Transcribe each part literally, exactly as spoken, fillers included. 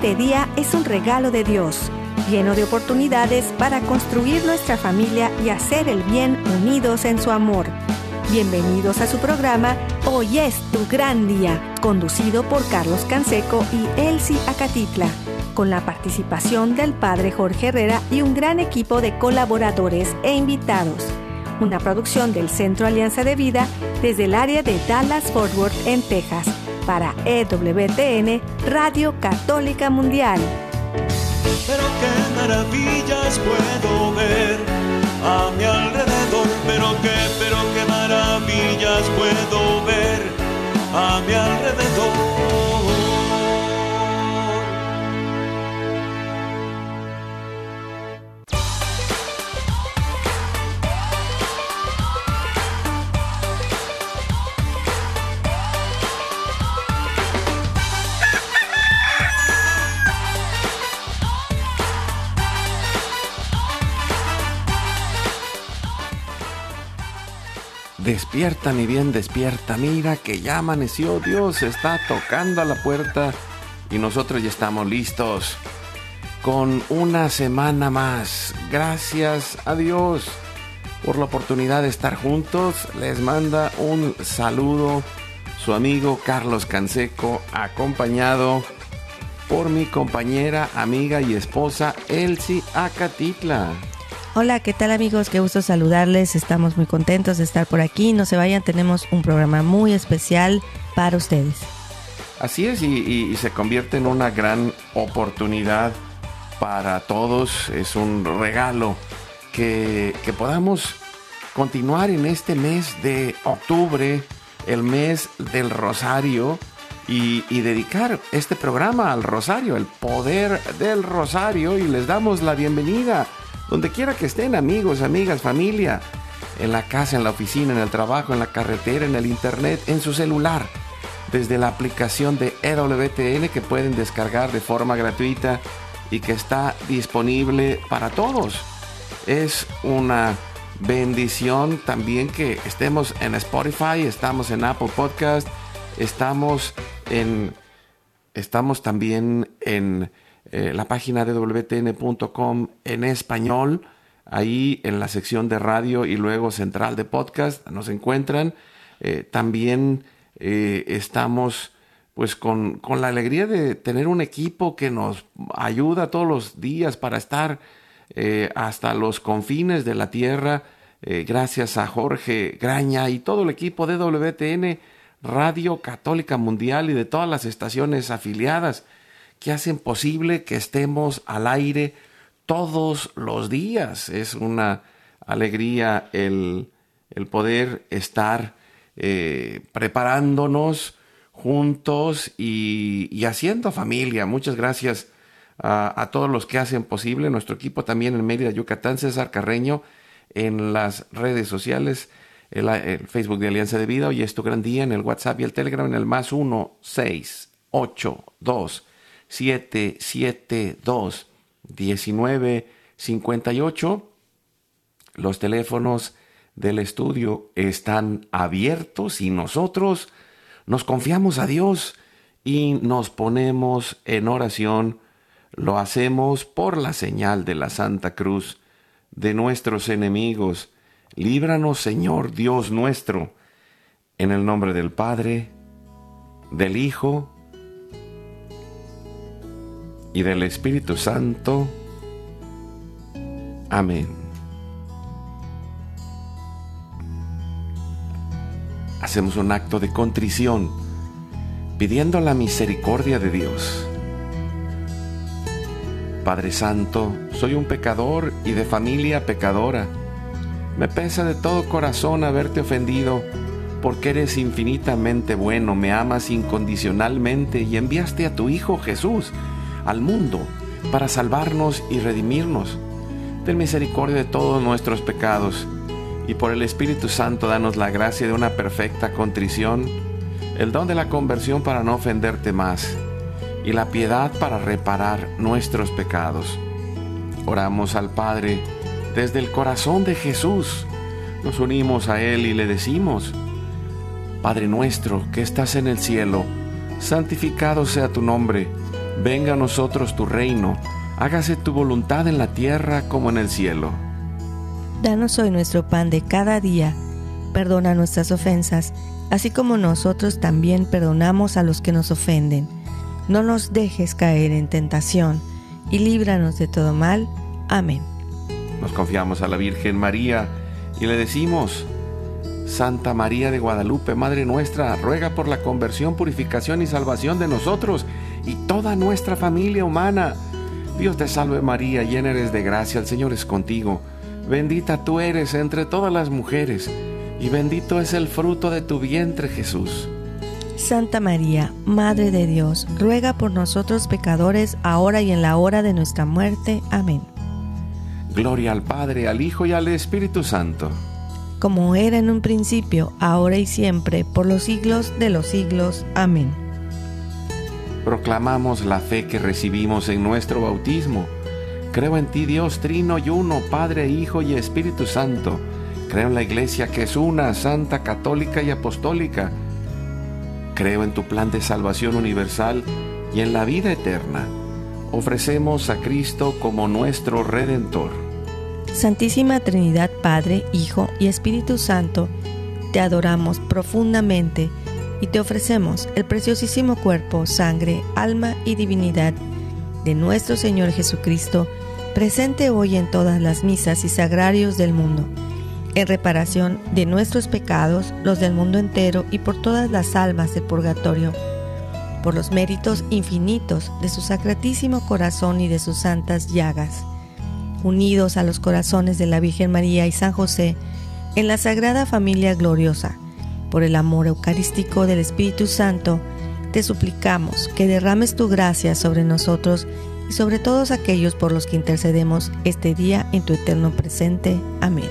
Este día es un regalo de Dios, lleno de oportunidades para construir nuestra familia y hacer el bien unidos en su amor. Bienvenidos a su programa Hoy es tu gran día, conducido por Carlos Canseco y Elsie Acatitla, con la participación del Padre Jorge Herrera y un gran equipo de colaboradores e invitados. Una producción del Centro Alianza de Vida desde el área de Dallas-Fort Worth en Texas, para E W T N Radio Católica Mundial. Pero qué maravillas puedo ver a mi alrededor, pero qué, pero qué maravillas puedo ver a mi alrededor. Despierta, mi bien, despierta. Mira que ya amaneció. Dios está tocando a la puerta y nosotros ya estamos listos con una semana más. Gracias a Dios por la oportunidad de estar juntos. Les manda un saludo su amigo Carlos Canseco, acompañado por mi compañera, amiga y esposa Elsie Acatitla. Hola, ¿qué tal, amigos? Qué gusto saludarles. Estamos muy contentos de estar por aquí. No se vayan, tenemos un programa muy especial para ustedes. Así es, y, y, y se convierte en una gran oportunidad para todos. Es un regalo que, que podamos continuar en este mes de octubre, el mes del Rosario, y, y dedicar este programa al Rosario, el poder del Rosario, y les damos la bienvenida donde quiera que estén, amigos, amigas, familia, en la casa, en la oficina, en el trabajo, en la carretera, en el internet, en su celular, desde la aplicación de E W T N que pueden descargar de forma gratuita y que está disponible para todos. Es una bendición también que estemos en Spotify, estamos en Apple Podcast, estamos en estamos también en Eh, la página de doble u te ene punto com en español, ahí en la sección de radio y luego central de podcast nos encuentran. Eh, también eh, estamos pues con, con la alegría de tener un equipo que nos ayuda todos los días para estar eh, hasta los confines de la tierra. Eh, gracias a Jorge Graña y todo el equipo de doble u te ene Radio Católica Mundial y de todas las estaciones afiliadas que hacen posible que estemos al aire todos los días. Es una alegría el, el poder estar eh, preparándonos juntos y, y haciendo familia. Muchas gracias a, a todos los que hacen posible. Nuestro equipo también en Mérida, Yucatán, César Carreño, en las redes sociales, el, el Facebook de Alianza de Vida, Hoy es tu gran día, en el WhatsApp y el Telegram, en el más uno seis ocho dos siete siete dos diecinueve cincuenta y ocho. Los teléfonos del estudio están abiertos y nosotros nos confiamos a Dios y nos ponemos en oración. Lo hacemos por la señal de la Santa Cruz de nuestros enemigos. Líbranos, Señor Dios nuestro, en el nombre del Padre, del Hijo y del Espíritu Santo. Amén. Hacemos un acto de contrición, pidiendo la misericordia de Dios. Padre Santo, soy un pecador y de familia pecadora. Me pesa de todo corazón haberte ofendido, porque eres infinitamente bueno, me amas incondicionalmente y enviaste a tu Hijo Jesús al mundo para salvarnos y redimirnos. Ten misericordia de todos nuestros pecados y por el Espíritu Santo danos la gracia de una perfecta contrición, el don de la conversión para no ofenderte más y la piedad para reparar nuestros pecados. Oramos al Padre desde el corazón de Jesús. Nos unimos a Él y le decimos: Padre nuestro que estás en el cielo, santificado sea tu nombre. Venga a nosotros tu reino, hágase tu voluntad en la tierra como en el cielo. Danos hoy nuestro pan de cada día, perdona nuestras ofensas, así como nosotros también perdonamos a los que nos ofenden. No nos dejes caer en tentación, y líbranos de todo mal. Amén. Nos confiamos a la Virgen María y le decimos: Santa María de Guadalupe, Madre nuestra, ruega por la conversión, purificación y salvación de nosotros y toda nuestra familia humana. Dios te salve María, llena eres de gracia, el Señor es contigo. Bendita tú eres entre todas las mujeres, y bendito es el fruto de tu vientre, Jesús. Santa María, Madre de Dios, ruega por nosotros pecadores, ahora y en la hora de nuestra muerte. Amén. Gloria al Padre, al Hijo y al Espíritu Santo. Como era en un principio, ahora y siempre, por los siglos de los siglos. Amén. Proclamamos la fe que recibimos en nuestro bautismo. Creo en ti, Dios trino y uno, Padre, Hijo y Espíritu Santo. Creo en la Iglesia que es una, santa, católica y apostólica. Creo en tu plan de salvación universal y en la vida eterna. Ofrecemos a Cristo como nuestro Redentor. Santísima Trinidad, Padre, Hijo y Espíritu Santo, te adoramos profundamente y te ofrecemos el preciosísimo cuerpo, sangre, alma y divinidad de nuestro Señor Jesucristo, presente hoy en todas las misas y sagrarios del mundo, en reparación de nuestros pecados, los del mundo entero y por todas las almas del purgatorio, por los méritos infinitos de su sacratísimo corazón y de sus santas llagas, unidos a los corazones de la Virgen María y San José, en la Sagrada Familia Gloriosa, por el amor eucarístico del Espíritu Santo, te suplicamos que derrames tu gracia sobre nosotros y sobre todos aquellos por los que intercedemos este día en tu eterno presente. Amén.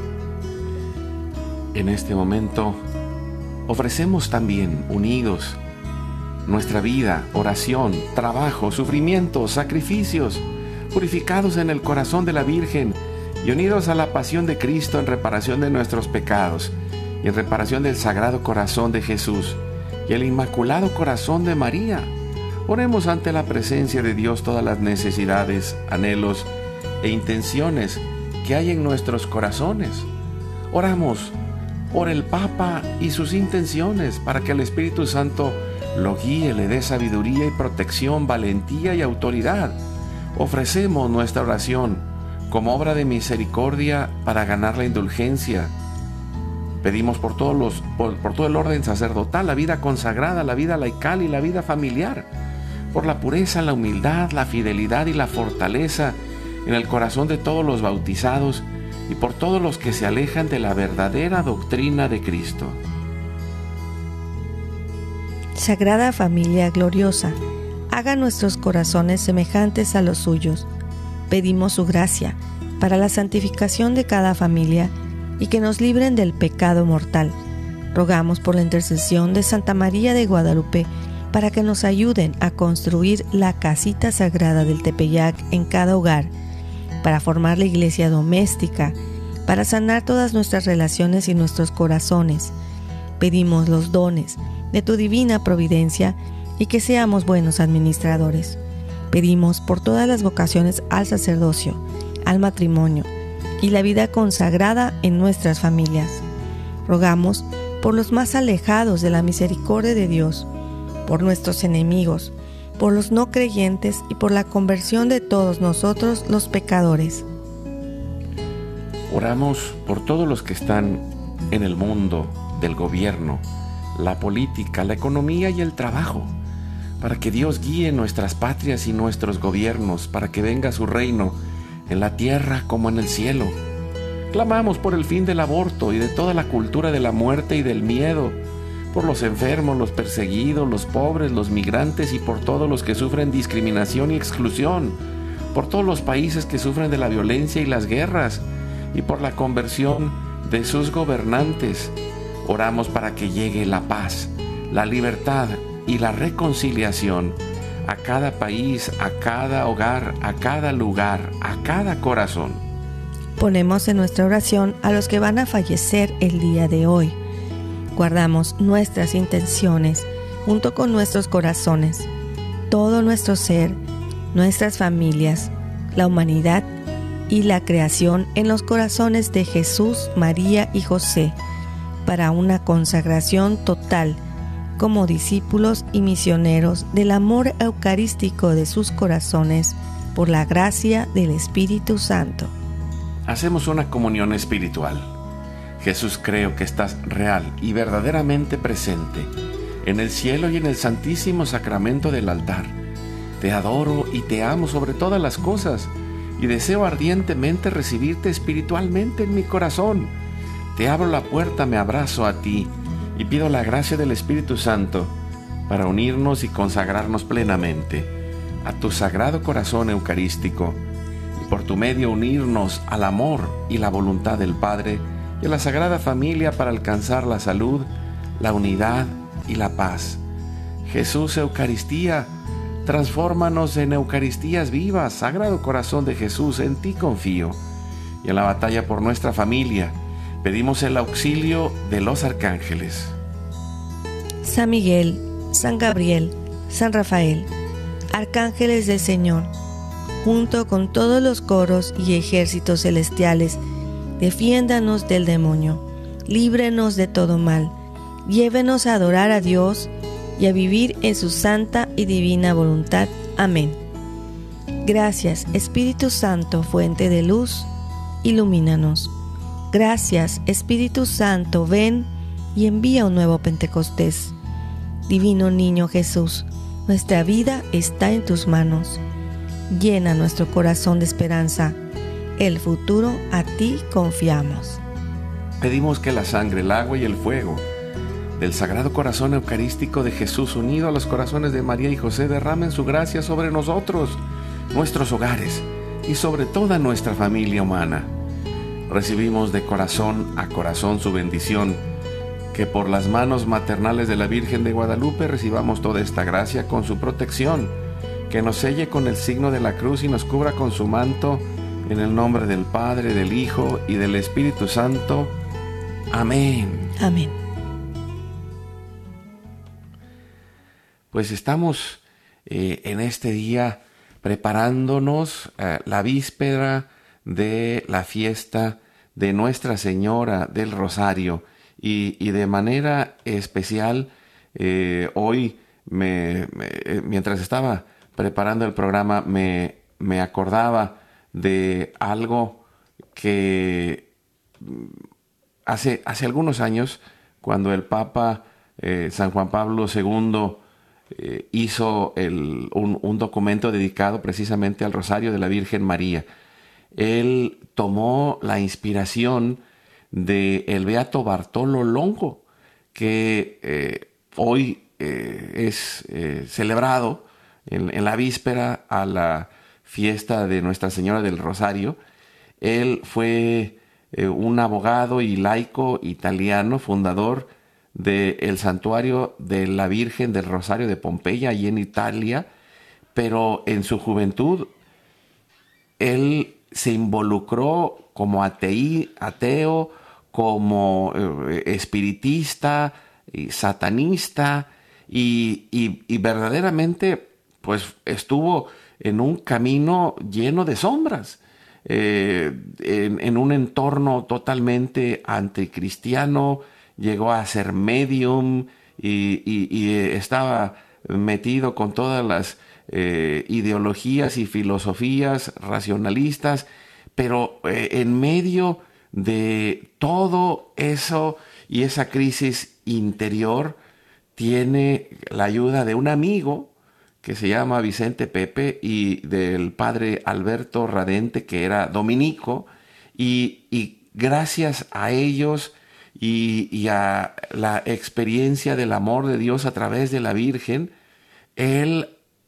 En este momento, ofrecemos también, unidos, nuestra vida, oración, trabajo, sufrimiento, sacrificios, purificados en el corazón de la Virgen y unidos a la pasión de Cristo en reparación de nuestros pecados y en reparación del Sagrado Corazón de Jesús y el Inmaculado Corazón de María. Oremos ante la presencia de Dios todas las necesidades, anhelos e intenciones que hay en nuestros corazones. Oramos por el Papa y sus intenciones para que el Espíritu Santo lo guíe, le dé sabiduría y protección, valentía y autoridad. Ofrecemos nuestra oración como obra de misericordia para ganar la indulgencia. Pedimos por, todos los, por, por todo el orden sacerdotal, la vida consagrada, la vida laical y la vida familiar, por la pureza, la humildad, la fidelidad y la fortaleza en el corazón de todos los bautizados y por todos los que se alejan de la verdadera doctrina de Cristo. Sagrada Familia Gloriosa, haga nuestros corazones semejantes a los suyos. Pedimos su gracia para la santificación de cada familia y que nos libren del pecado mortal. Rogamos por la intercesión de Santa María de Guadalupe para que nos ayuden a construir la casita sagrada del Tepeyac en cada hogar, para formar la iglesia doméstica, para sanar todas nuestras relaciones y nuestros corazones. Pedimos los dones de tu divina providencia y que seamos buenos administradores. Pedimos por todas las vocaciones al sacerdocio, al matrimonio y la vida consagrada en nuestras familias. Rogamos por los más alejados de la misericordia de Dios, por nuestros enemigos, por los no creyentes y por la conversión de todos nosotros los pecadores. Oramos por todos los que están en el mundo del gobierno, la política, la economía y el trabajo, para que Dios guíe nuestras patrias y nuestros gobiernos, para que venga su reino en la tierra como en el cielo. Clamamos por el fin del aborto y de toda la cultura de la muerte y del miedo, por los enfermos, los perseguidos, los pobres, los migrantes y por todos los que sufren discriminación y exclusión, por todos los países que sufren de la violencia y las guerras, y por la conversión de sus gobernantes. Oramos para que llegue la paz, la libertad y la reconciliación a cada país, a cada hogar, a cada lugar, a cada corazón. Ponemos en nuestra oración a los que van a fallecer el día de hoy. Guardamos nuestras intenciones junto con nuestros corazones. todo nuestro ser, nuestras familias, la humanidad y la creación en los corazones de Jesús, María y José, para una consagración total como discípulos y misioneros del amor eucarístico de sus corazones por la gracia del Espíritu Santo. Hacemos una comunión espiritual. Jesús, creo que estás real y verdaderamente presente en el cielo y en el santísimo sacramento del altar. Te adoro y te amo sobre todas las cosas y deseo ardientemente recibirte espiritualmente en mi corazón. Te abro la puerta, me abrazo a ti y pido la gracia del Espíritu Santo para unirnos y consagrarnos plenamente a tu sagrado corazón eucarístico y por tu medio unirnos al amor y la voluntad del Padre y a la Sagrada Familia para alcanzar la salud, la unidad y la paz. Jesús, Eucaristía, transfórmanos en Eucaristías vivas. Sagrado Corazón de Jesús, en ti confío. Y en la batalla por nuestra familia, pedimos el auxilio de los arcángeles. San Miguel, San Gabriel, San Rafael, arcángeles del Señor, junto con todos los coros y ejércitos celestiales, defiéndanos del demonio, líbrenos de todo mal, llévenos a adorar a Dios y a vivir en su santa y divina voluntad. Amén. Gracias, Espíritu Santo, fuente de luz, ilumínanos. Gracias, Espíritu Santo, ven y envía un nuevo Pentecostés. Divino Niño Jesús, nuestra vida está en tus manos. Llena nuestro corazón de esperanza. El futuro a ti confiamos. Pedimos que la sangre, el agua y el fuego del Sagrado Corazón Eucarístico de Jesús, unido a los corazones de María y José, derramen su gracia sobre nosotros, nuestros hogares y sobre toda nuestra familia humana. Recibimos de corazón a corazón su bendición, que por las manos maternales de la Virgen de Guadalupe recibamos toda esta gracia con su protección, que nos selle con el signo de la cruz y nos cubra con su manto, en el nombre del Padre, del Hijo y del Espíritu Santo. Amén. Amén. Pues estamos eh, en este día preparándonos eh, la víspera de la fiesta de Nuestra Señora del Rosario y, y de manera especial eh, hoy me, me, mientras estaba preparando el programa me, me acordaba de algo que hace, hace algunos años, cuando el Papa eh, San Juan Pablo segundo Eh, hizo el, un, un documento dedicado precisamente al Rosario de la Virgen María. Él tomó la inspiración del Beato Bartolo Longo, que eh, hoy eh, es eh, celebrado en, en la víspera a la fiesta de Nuestra Señora del Rosario. Él fue eh, un abogado y laico italiano, fundador del santuario de la Virgen del Rosario de Pompeya, allí en Italia, pero en su juventud él se involucró como ateí, ateo, como eh, espiritista, y satanista, y, y, y verdaderamente pues estuvo en un camino lleno de sombras, eh, en, en un entorno totalmente anticristiano. Llegó a ser medium y, y, y estaba metido con todas las eh, ideologías y filosofías racionalistas, pero eh, en medio de todo eso y esa crisis interior tiene la ayuda de un amigo que se llama Vicente Pepe y del padre Alberto Radente, que era dominico, y, y gracias a ellos Y, y a la experiencia del amor de Dios a través de la Virgen, él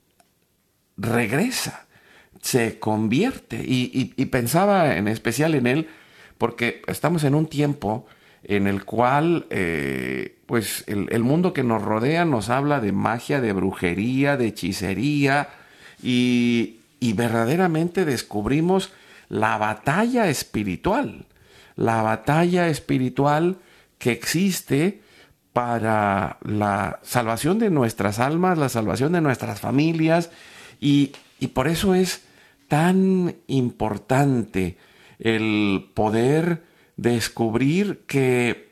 regresa, se convierte. Y, y, y pensaba en especial en él porque estamos en un tiempo en el cual eh, pues el, el mundo que nos rodea nos habla de magia, de brujería, de hechicería, y, y verdaderamente descubrimos la batalla espiritual. La batalla espiritual que existe para la salvación de nuestras almas, la salvación de nuestras familias, y, y por eso es tan importante el poder descubrir que,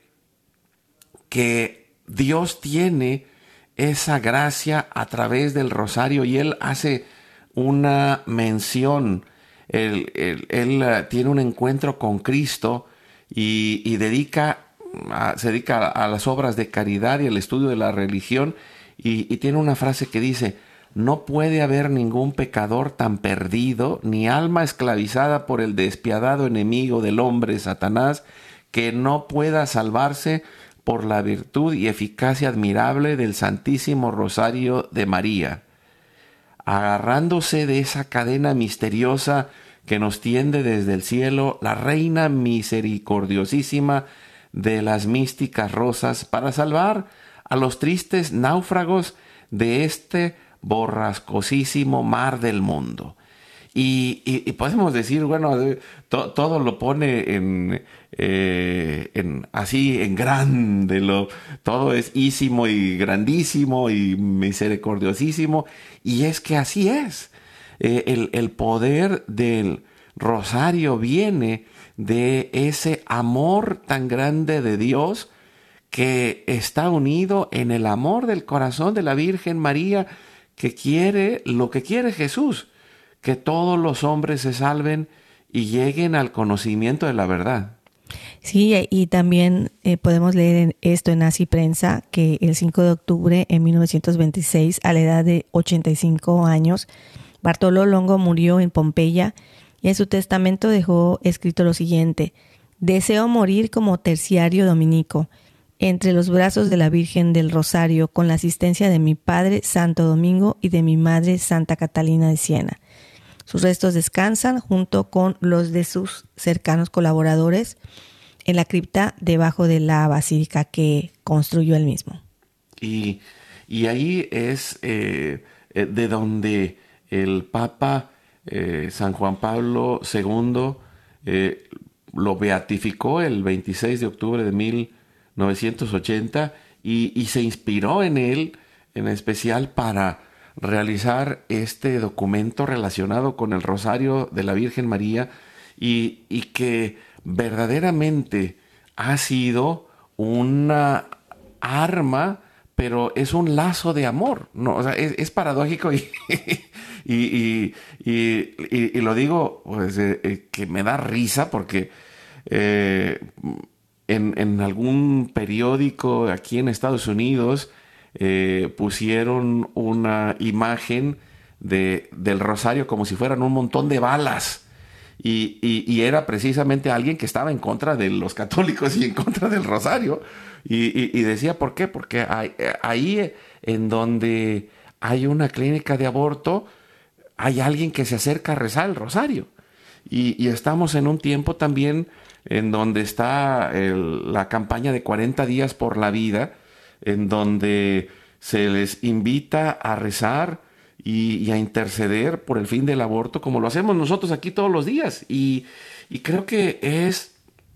que Dios tiene esa gracia a través del rosario, y Él hace una mención. Él, él, él uh, tiene un encuentro con Cristo y, y dedica, a, se dedica a, a las obras de caridad y al estudio de la religión, y, y tiene una frase que dice: no puede haber ningún pecador tan perdido, ni alma esclavizada por el despiadado enemigo del hombre, Satanás, que no pueda salvarse por la virtud y eficacia admirable del Santísimo Rosario de María. Agarrándose de esa cadena misteriosa que nos tiende desde el cielo la Reina misericordiosísima de las místicas rosas, para salvar a los tristes náufragos de este borrascosísimo mar del mundo. Y, y, y podemos decir, bueno, to, todo lo pone en, eh, en así en grande, lo, todo es ísimo y grandísimo y misericordiosísimo, y es que así es. Eh, el, el poder del rosario viene de ese amor tan grande de Dios, que está unido en el amor del corazón de la Virgen María, que quiere lo que quiere Jesús, que todos los hombres se salven y lleguen al conocimiento de la verdad. Sí, y también eh, podemos leer en esto en Así Prensa, que el cinco de octubre de mil novecientos veintiséis, a la edad de ochenta y cinco años, Bartolo Longo murió en Pompeya, y en su testamento dejó escrito lo siguiente: deseo morir como terciario dominico, entre los brazos de la Virgen del Rosario, con la asistencia de mi padre Santo Domingo y de mi madre Santa Catalina de Siena. Sus restos descansan junto con los de sus cercanos colaboradores en la cripta debajo de la basílica que construyó él mismo. Y, y ahí es eh, de donde el Papa eh, San Juan Pablo segundo eh, lo beatificó el veintiséis de octubre de mil novecientos ochenta, y, y se inspiró en él en especial para realizar este documento relacionado con el Rosario de la Virgen María, y, y que verdaderamente ha sido una arma, pero es un lazo de amor, ¿no? O sea, es, es paradójico y, y, y, y, y, y lo digo pues, eh, eh, que me da risa porque eh, En, en algún periódico aquí en Estados Unidos eh, pusieron una imagen de, del rosario como si fueran un montón de balas, y, y, y era precisamente alguien que estaba en contra de los católicos y en contra del rosario, y, y, y decía ¿por qué? Porque hay, ahí en donde hay una clínica de aborto hay alguien que se acerca a rezar el rosario, y, y estamos en un tiempo también en donde está el, la campaña de cuarenta días por la vida, en donde se les invita a rezar y, y a interceder por el fin del aborto, como lo hacemos nosotros aquí todos los días. Y, y creo que es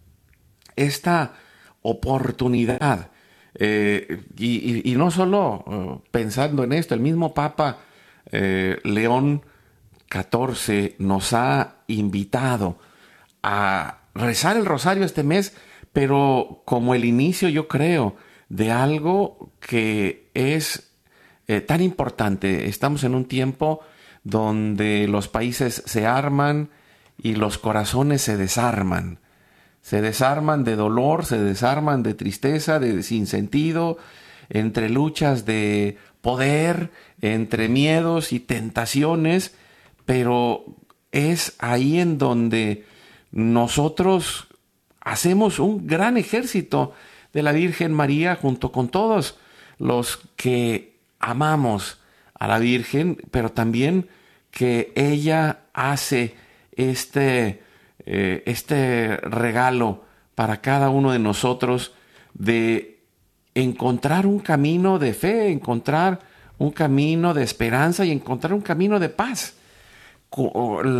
esta oportunidad, eh, y, y, y no solo uh, pensando en esto, el mismo Papa eh, León catorce nos ha invitado a rezar el rosario este mes, pero como el inicio, yo creo, de algo que es eh, tan importante. Estamos en un tiempo donde los países se arman y los corazones se desarman. Se desarman de dolor, se desarman de tristeza, de sinsentido, entre luchas de poder, entre miedos y tentaciones, pero es ahí en donde nosotros hacemos un gran ejército de la Virgen María junto con todos los que amamos a la Virgen, pero también que ella hace este, eh, este regalo para cada uno de nosotros de encontrar un camino de fe, encontrar un camino de esperanza y encontrar un camino de paz.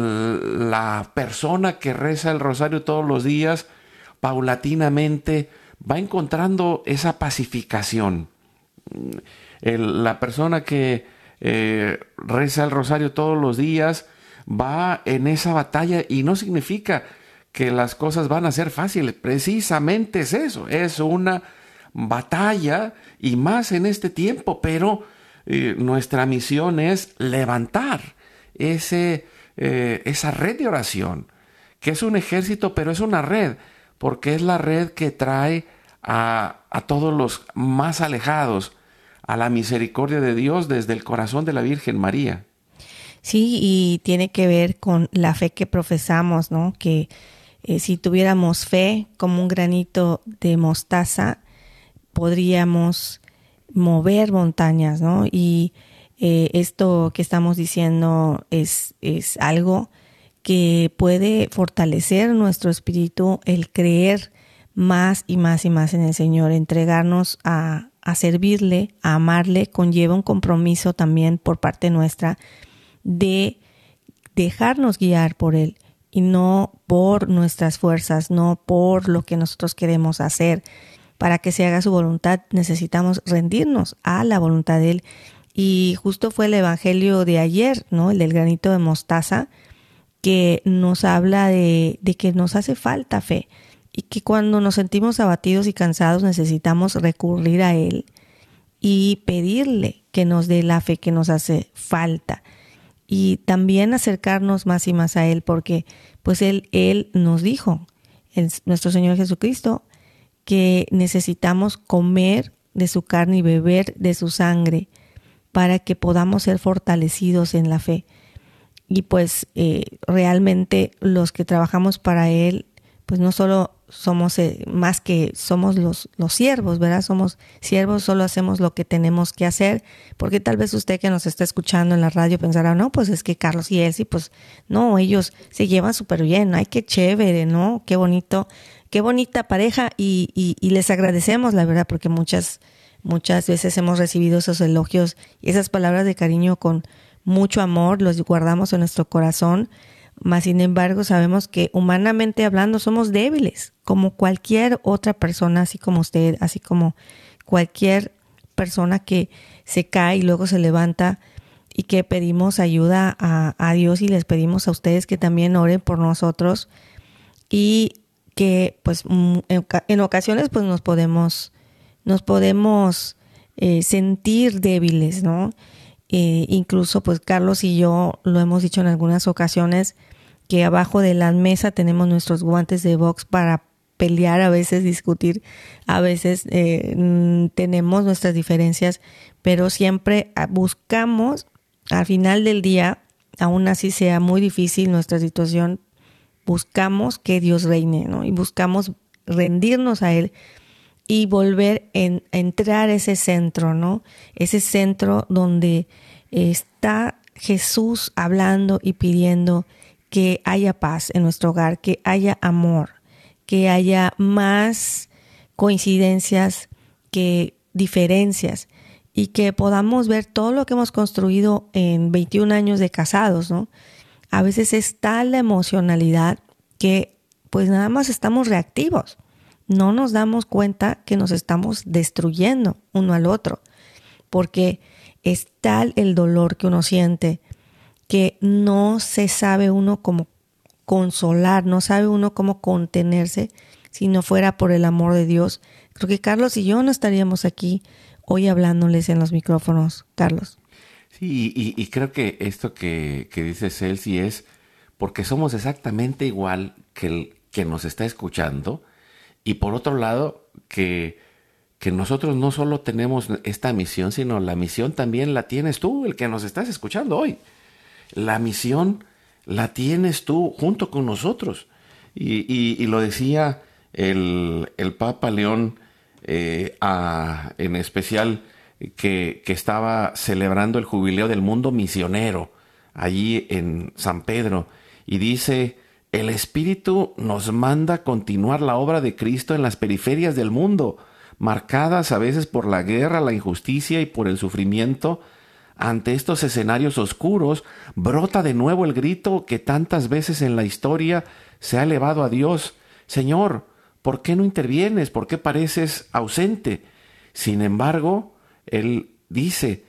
La persona que reza el rosario todos los días, paulatinamente va encontrando esa pacificación. El, la persona que eh, reza el rosario todos los días va en esa batalla y no significa que las cosas van a ser fáciles. Precisamente es eso, es una batalla y más en este tiempo, pero eh, nuestra misión es levantar ese, eh, esa red de oración, que es un ejército, pero es una red, porque es la red que trae a, a todos los más alejados a la misericordia de Dios desde el corazón de la Virgen María. Sí, y tiene que ver con la fe que profesamos, ¿no? Que eh, si tuviéramos fe como un granito de mostaza, podríamos mover montañas, ¿no? Y eh, esto que estamos diciendo es, es algo que puede fortalecer nuestro espíritu, el creer más y más y más en el Señor, entregarnos a, a servirle, a amarle, conlleva un compromiso también por parte nuestra de dejarnos guiar por Él y no por nuestras fuerzas, no por lo que nosotros queremos hacer. Para que se haga su voluntad necesitamos rendirnos a la voluntad de Él. Y justo fue el evangelio de ayer, ¿no? El del granito de mostaza, que nos habla de, de que nos hace falta fe y que cuando nos sentimos abatidos y cansados necesitamos recurrir a Él y pedirle que nos dé la fe que nos hace falta. Y también acercarnos más y más a Él, porque pues Él, Él nos dijo, el, nuestro Señor Jesucristo, que necesitamos comer de su carne y beber de su sangre para que podamos ser fortalecidos en la fe. Y pues eh, realmente los que trabajamos para Él, pues no solo somos eh, más que somos los, los siervos, ¿verdad? Somos siervos, solo hacemos lo que tenemos que hacer, porque tal vez usted que nos está escuchando en la radio pensará, no, pues es que Carlos y Elsie, pues no, ellos se llevan súper bien, ay, qué chévere, ¿no? Qué bonito, qué bonita pareja y, y, y les agradecemos, la verdad, porque muchas, muchas veces hemos recibido esos elogios y esas palabras de cariño con mucho amor, los guardamos en nuestro corazón. Mas, sin embargo, sabemos que humanamente hablando somos débiles, como cualquier otra persona, así como usted, así como cualquier persona que se cae y luego se levanta y que pedimos ayuda a, a Dios y les pedimos a ustedes que también oren por nosotros y que pues en, en ocasiones pues nos podemos, nos podemos eh, sentir débiles, ¿no? Eh, incluso pues Carlos y yo lo hemos dicho en algunas ocasiones que abajo de la mesa tenemos nuestros guantes de box para pelear, a veces discutir, a veces eh, tenemos nuestras diferencias, pero siempre buscamos al final del día, aún así sea muy difícil nuestra situación, buscamos que Dios reine, ¿no? Y buscamos rendirnos a Él y volver en, a entrar a ese centro, ¿no? Ese centro donde está Jesús hablando y pidiendo que haya paz en nuestro hogar, que haya amor, que haya más coincidencias que diferencias y que podamos ver todo lo que hemos construido en veintiún años de casados, ¿no? A veces es tal la emocionalidad que pues nada más estamos reactivos. No nos damos cuenta que nos estamos destruyendo uno al otro, porque es tal el dolor que uno siente que no se sabe uno cómo consolar, no sabe uno cómo contenerse si no fuera por el amor de Dios. Creo que Carlos y yo no estaríamos aquí hoy hablándoles en los micrófonos, Carlos. Sí, y, y creo que esto que, que dice Elsie es porque somos exactamente igual que el que nos está escuchando. Y por otro lado, que, que nosotros no solo tenemos esta misión, sino la misión también la tienes tú, el que nos estás escuchando hoy. La misión la tienes tú junto con nosotros. Y, y, y lo decía el, el Papa León, eh, a, en especial, que, que estaba celebrando el jubileo del mundo misionero allí en San Pedro. Y dice: el Espíritu nos manda continuar la obra de Cristo en las periferias del mundo, marcadas a veces por la guerra, la injusticia y por el sufrimiento. Ante estos escenarios oscuros, brota de nuevo el grito que tantas veces en la historia se ha elevado a Dios: Señor, ¿por qué no intervienes? ¿Por qué pareces ausente? Sin embargo, él dice,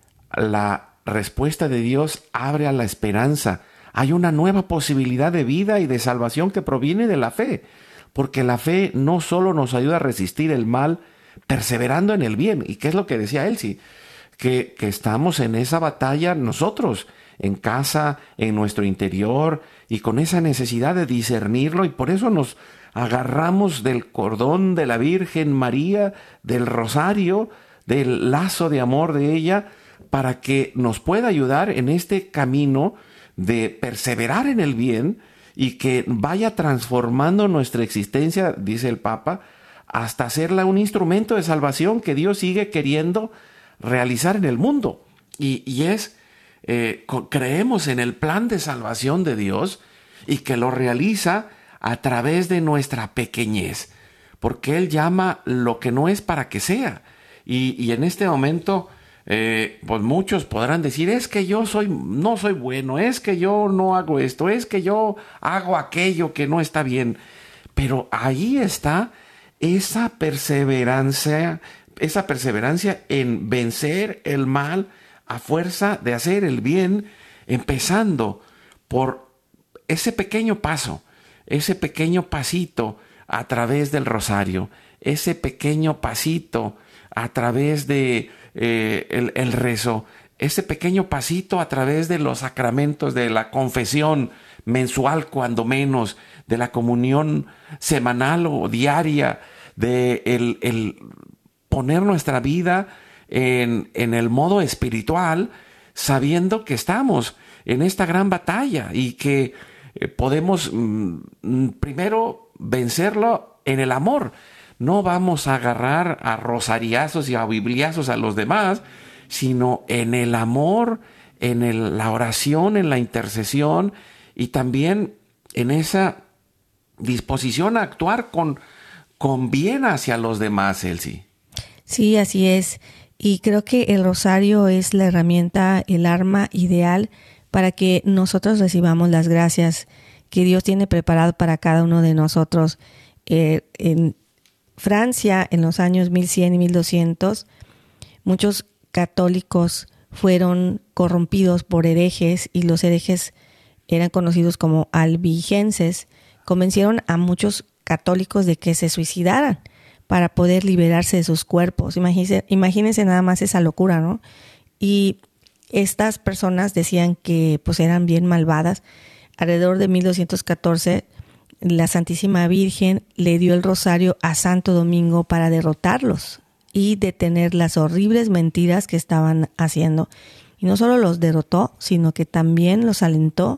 la respuesta de Dios abre a la esperanza. Hay una nueva posibilidad de vida y de salvación que proviene de la fe, porque la fe no solo nos ayuda a resistir el mal, perseverando en el bien. ¿Y qué es lo que decía Elsie? Que, que estamos en esa batalla nosotros, en casa, en nuestro interior, y con esa necesidad de discernirlo, y por eso nos agarramos del cordón de la Virgen María, del rosario, del lazo de amor de ella, para que nos pueda ayudar en este camino de perseverar en el bien y que vaya transformando nuestra existencia, dice el Papa, hasta hacerla un instrumento de salvación que Dios sigue queriendo realizar en el mundo. Y, y es, eh, creemos en el plan de salvación de Dios y que lo realiza a través de nuestra pequeñez, porque Él llama lo que no es para que sea. Y, y en este momento, eh, pues muchos podrán decir, es que yo soy, no soy bueno, es que yo no hago esto, es que yo hago aquello que no está bien. Pero ahí está esa perseverancia, esa perseverancia en vencer el mal a fuerza de hacer el bien, empezando por ese pequeño paso, ese pequeño pasito a través del rosario, ese pequeño pasito a través de eh, el, el rezo, ese pequeño pasito a través de los sacramentos, de la confesión mensual cuando menos, de la comunión semanal o diaria, de el, el poner nuestra vida en, en el modo espiritual, sabiendo que estamos en esta gran batalla y que eh, podemos mm, primero vencerlo en el amor. No vamos a agarrar a rosariazos y a bibliazos a los demás, sino en el amor, en el, la oración, en la intercesión y también en esa disposición a actuar con, con bien hacia los demás, Elsie. Sí, así es. Y creo que el rosario es la herramienta, el arma ideal para que nosotros recibamos las gracias que Dios tiene preparado para cada uno de nosotros. Eh, en Francia, en los años mil cien y mil doscientos, muchos católicos fueron corrompidos por herejes y los herejes eran conocidos como albigenses. Convencieron a muchos católicos de que se suicidaran para poder liberarse de sus cuerpos. Imagínense, imagínense nada más esa locura, ¿no? Y estas personas decían que pues eran bien malvadas. Alrededor de mil doscientos catorce, la Santísima Virgen le dio el rosario a Santo Domingo para derrotarlos y detener las horribles mentiras que estaban haciendo. Y no solo los derrotó, sino que también los alentó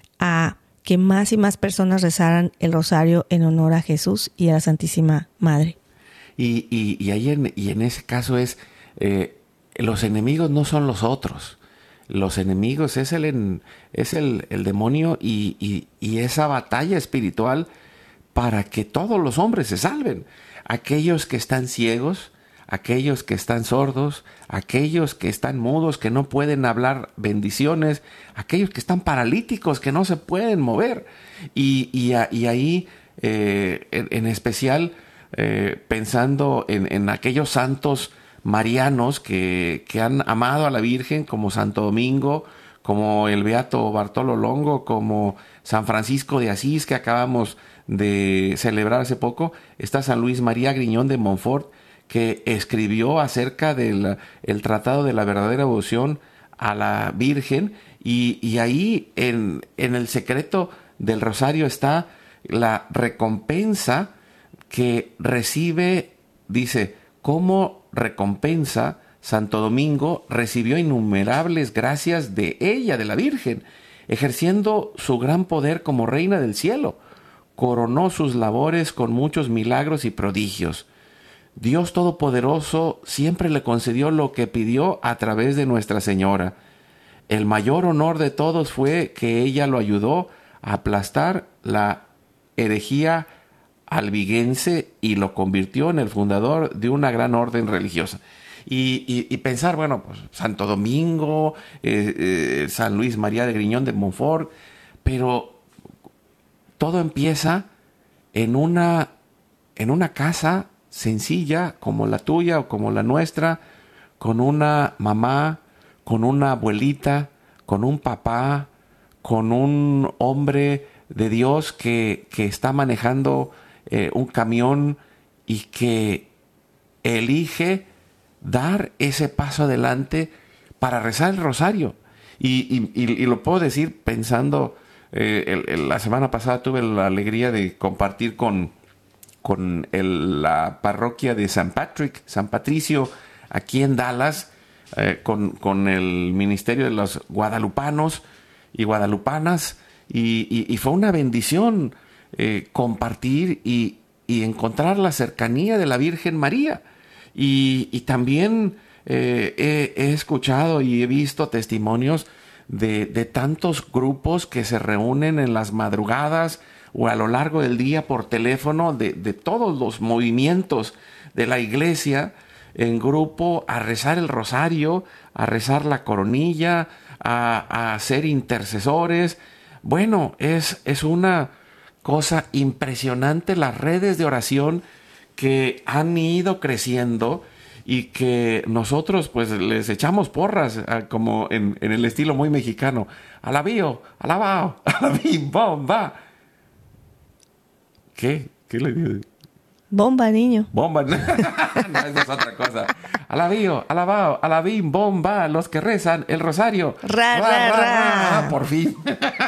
a que más y más personas rezaran el rosario en honor a Jesús y a la Santísima Madre. Y, y, y ahí en, y en ese caso es, eh, los enemigos no son los otros. Los enemigos es el, es el, el demonio y, y, y esa batalla espiritual para que todos los hombres se salven. Aquellos que están ciegos, aquellos que están sordos, aquellos que están mudos, que no pueden hablar bendiciones, aquellos que están paralíticos, que no se pueden mover. Y, y, y ahí, eh, en, en especial, eh, pensando en, en aquellos santos marianos que, que han amado a la Virgen, como Santo Domingo, como el Beato Bartolo Longo, como San Francisco de Asís, que acabamos de celebrar hace poco. Está San Luis María Griñón de Montfort, que escribió acerca del el Tratado de la Verdadera Devoción a la Virgen, y, y ahí en, en el secreto del rosario está la recompensa que recibe, dice, como recompensa Santo Domingo recibió innumerables gracias de ella, de la Virgen, ejerciendo su gran poder como reina del cielo. Coronó sus labores con muchos milagros y prodigios. Dios Todopoderoso siempre le concedió lo que pidió a través de Nuestra Señora. El mayor honor de todos fue que ella lo ayudó a aplastar la herejía albigense y lo convirtió en el fundador de una gran orden religiosa. Y, y, y pensar, bueno, pues Santo Domingo, eh, eh, San Luis María de Griñón de Montfort, pero todo empieza en una en una casa sencilla como la tuya o como la nuestra, con una mamá, con una abuelita, con un papá, con un hombre de Dios que, que está manejando eh, un camión y que elige dar ese paso adelante para rezar el rosario. Y, y, y lo puedo decir pensando, eh, el, el, la semana pasada tuve la alegría de compartir con, con el, la parroquia de San Patrick, San Patricio, aquí en Dallas, eh, con, con el ministerio de los guadalupanos y guadalupanas, y, y, y fue una bendición eh, compartir y, y encontrar la cercanía de la Virgen María. Y, y también eh, he, he escuchado y he visto testimonios de, de tantos grupos que se reúnen en las madrugadas o a lo largo del día por teléfono, de, de todos los movimientos de la iglesia en grupo, a rezar el rosario, a rezar la coronilla, a, a ser intercesores. Bueno, es, es una cosa impresionante las redes de oración que han ido creciendo y que nosotros pues les echamos porras, como en, en el estilo muy mexicano. Alabío, alabao, alabim, bomba. ¿Qué? ¿Qué le digo? Bomba, niño. Bomba. No, eso es otra cosa. Alabío, alabao, alabim, bomba, los que rezan el rosario. Ra, ra, ra, ra. ra. Por fin.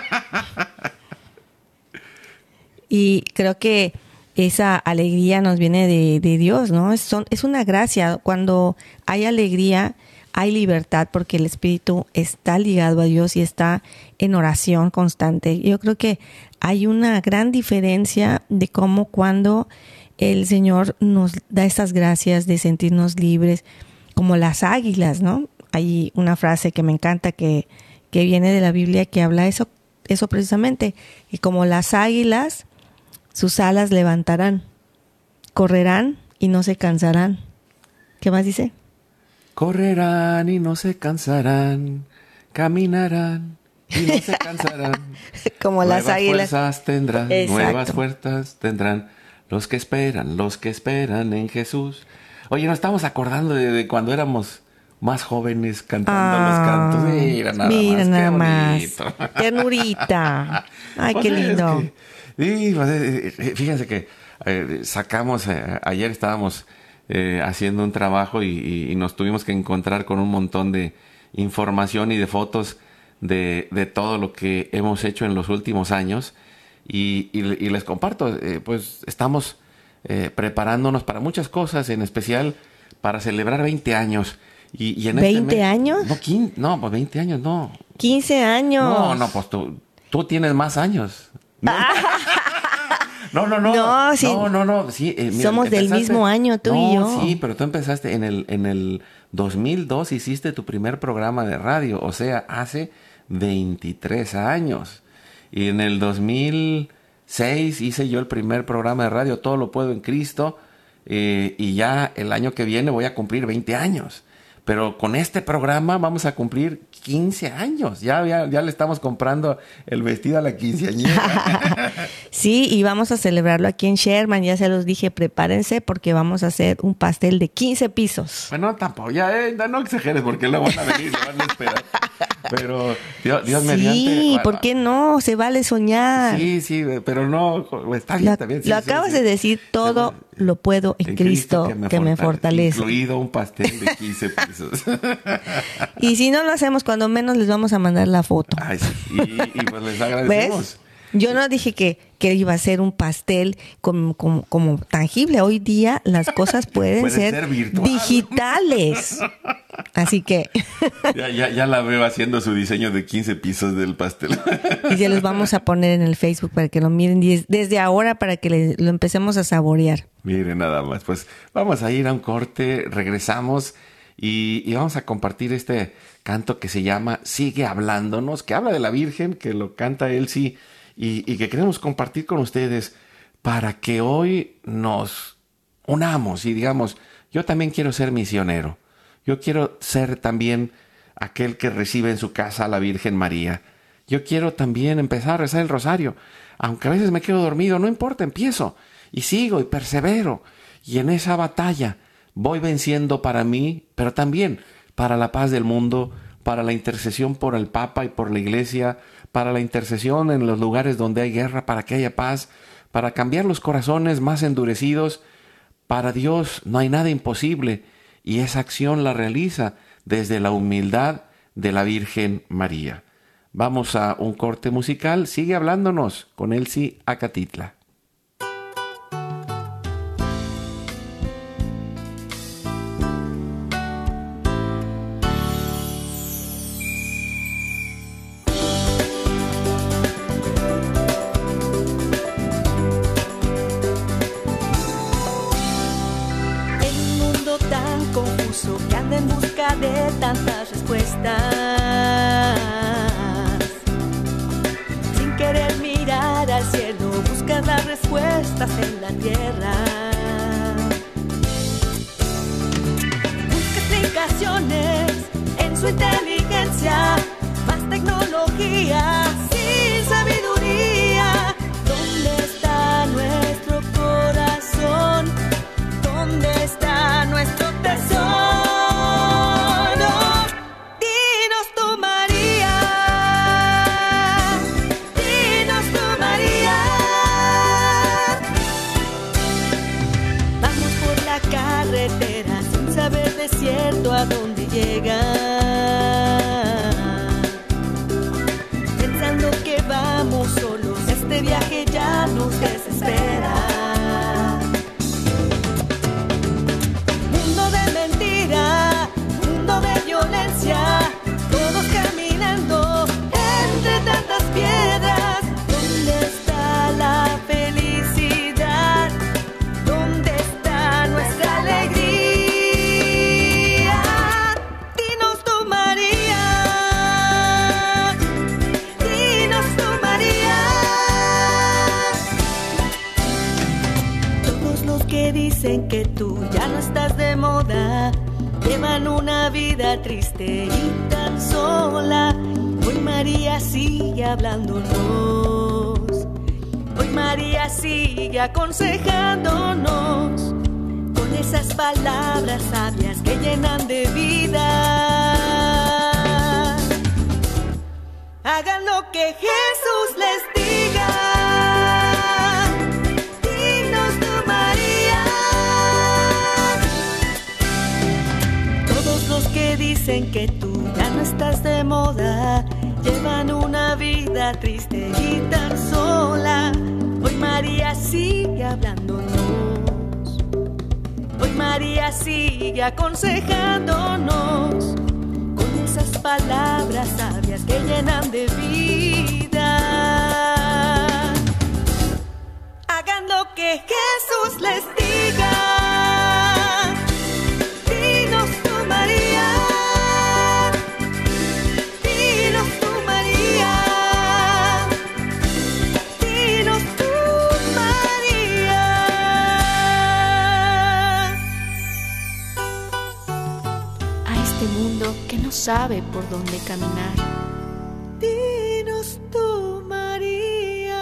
Y creo que esa alegría nos viene de, de Dios, ¿no? Es, son, es una gracia. Cuando hay alegría, hay libertad, porque el espíritu está ligado a Dios y está en oración constante. Yo creo que hay una gran diferencia de cómo cuando el Señor nos da estas gracias de sentirnos libres, como las águilas, ¿no? Hay una frase que me encanta que, que viene de la Biblia que habla eso, eso precisamente, y como las águilas, sus alas levantarán, correrán y no se cansarán. ¿Qué más dice? Correrán y no se cansarán, caminarán y no se cansarán. Como nuevas las águilas. Fuerzas tendrán, Exacto. Nuevas fuerzas tendrán los que esperan, los que esperan en Jesús. Oye, nos estamos acordando de, de cuando éramos más jóvenes cantando Ah, los cantos. Mira nada mira más, nada qué más. bonito. Ternurita. Ay, Pues qué es lindo. que- sí, pues, eh, eh, fíjense que eh, sacamos, eh, ayer estábamos eh, haciendo un trabajo y, y- y nos tuvimos que encontrar con un montón de información y de fotos de, de todo lo que hemos hecho en los últimos años. Y, y- y les comparto, eh, pues estamos eh, preparándonos para muchas cosas, en especial para celebrar veinte años. Y, y en este ¿veinte mes- años? No, quin- no, pues veinte años, no. quince años. No, no, pues tú, tú tienes más años. No, no, no. No, No, sí. no, no, no, sí, eh, mira, Somos del empezaste- mismo año, tú no, y yo. Sí, pero tú empezaste en el, en el dos mil dos, hiciste tu primer programa de radio, o sea, hace veintitrés años. Y en el dos mil seis hice yo el primer programa de radio, Todo lo puedo en Cristo, eh, y ya el año que viene voy a cumplir veinte años. Pero con este programa vamos a cumplir quince años. Ya, ya, ya le estamos comprando el vestido a la quinceañera. Sí, y vamos a celebrarlo aquí en Sherman. Ya se los dije, prepárense porque vamos a hacer un pastel de quince pisos. Bueno, tampoco, ya, eh, no, no exageres porque luego van a venir, se van a esperar. Pero Dios, Dios Sí, mediante. bueno, ¿por qué no? Se vale soñar. Sí, sí, pero no, está bien, Lo, está bien. sí, lo sí, acabas sí. de decir, todo Sí, lo puedo en, Cristo, que me, fortalece. Incluido un pastel de quince pesos. Y si no lo hacemos, cuando menos les vamos a mandar la foto. Ay, sí, y, y pues les agradecemos. ¿Ves? Yo no dije que, que iba a ser un pastel como, como, como tangible. Hoy día las cosas pueden, Pueden ser, ser virtual. digitales. Así que Ya, ya, ya la veo haciendo su diseño de quince pisos del pastel. y se los vamos a poner en el Facebook para que lo miren des- desde ahora, para que le- lo empecemos a saborear. Mire, nada más. Pues vamos a ir a un corte, regresamos y, y vamos a compartir este canto que se llama Sigue Hablándonos, que habla de la Virgen, que lo canta Elsie y, y que queremos compartir con ustedes para que hoy nos unamos y digamos, yo también quiero ser misionero. Yo quiero ser también aquel que recibe en su casa a la Virgen María. Yo quiero también empezar a rezar el rosario. Aunque a veces me quedo dormido, no importa, empiezo. y sigo y persevero. Y en esa batalla voy venciendo para mí, pero también para la paz del mundo, para la intercesión por el Papa y por la Iglesia, para la intercesión en los lugares donde hay guerra, para que haya paz, para cambiar los corazones más endurecidos. Para Dios no hay nada imposible, y esa acción la realiza desde la humildad de la Virgen María. Vamos a un corte musical. Sigue hablándonos con Elsie Acatitla. Que anda en busca de tantas respuestas, sin querer mirar al cielo, busca las respuestas en la tierra. Busca explicaciones en su inteligencia, más tecnología, sin sabiduría. ¿Dónde está nuestro corazón? ¿Dónde está nuestro tesoro? Dinos tú, María, dinos tú, María. Vamos por la carretera sin saber de cierto a dónde llegar, pensando que vamos solos, este viaje ya nos desespera. Mundo de violencia, todos caminando entre tantas piedras. ¿Dónde está la felicidad? ¿Dónde está nuestra alegría? Dinos tú, María, dinos tú, María. Todos los que dicen que tú ya no estás de moda llevan una vida triste y tan sola. Hoy María sigue hablándonos, hoy María sigue aconsejándonos con esas palabras sabias que llenan de vida. Hagan lo que Jesús les diga. Que dicen que tú ya no estás de moda, llevan una vida triste y tan sola. Hoy María sigue hablándonos, hoy María sigue aconsejándonos con esas palabras sabias que llenan de vida. Hagan lo que Jesús les diga. Dinos tú, María, dinos tú, María, dinos tú, María. A este mundo que no sabe por dónde caminar, dinos tú, María.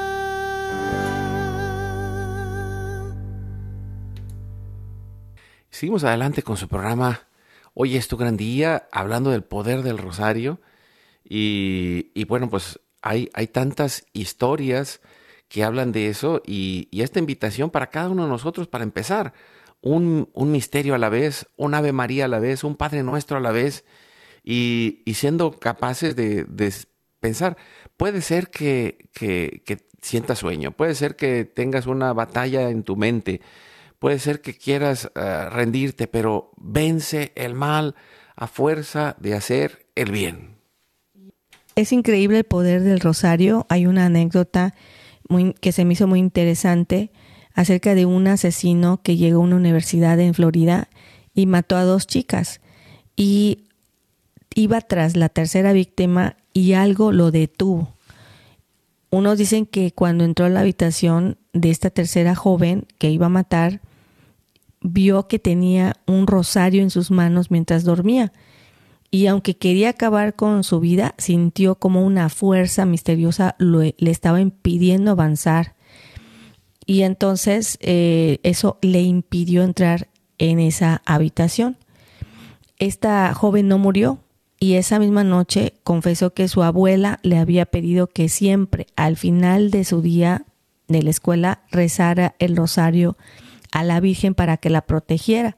Seguimos adelante con su programa Hoy es tu gran día, hablando del poder del rosario. Y, y bueno, pues hay, hay tantas historias que hablan de eso, y, y esta invitación para cada uno de nosotros para empezar. Un, un misterio a la vez, un Ave María a la vez, un Padre Nuestro a la vez, y, y siendo capaces de, de pensar. Puede ser que, que, que sientas sueño, puede ser que tengas una batalla en tu mente, puede ser que quieras uh, rendirte, pero vence el mal a fuerza de hacer el bien. Es increíble el poder del rosario. Hay una anécdota muy, que se me hizo muy interesante acerca de un asesino que llegó a una universidad en Florida y mató a dos chicas. Y iba tras la tercera víctima y algo lo detuvo. Unos dicen que cuando entró a la habitación de esta tercera joven que iba a matar, vio que tenía un rosario en sus manos mientras dormía. Y aunque quería acabar con su vida, sintió como una fuerza misteriosa lo, le estaba impidiendo avanzar. Y entonces eh, eso le impidió entrar en esa habitación. Esta joven no murió y esa misma noche confesó que su abuela le había pedido que siempre al final de su día de la escuela rezara el rosario a la Virgen para que la protegiera.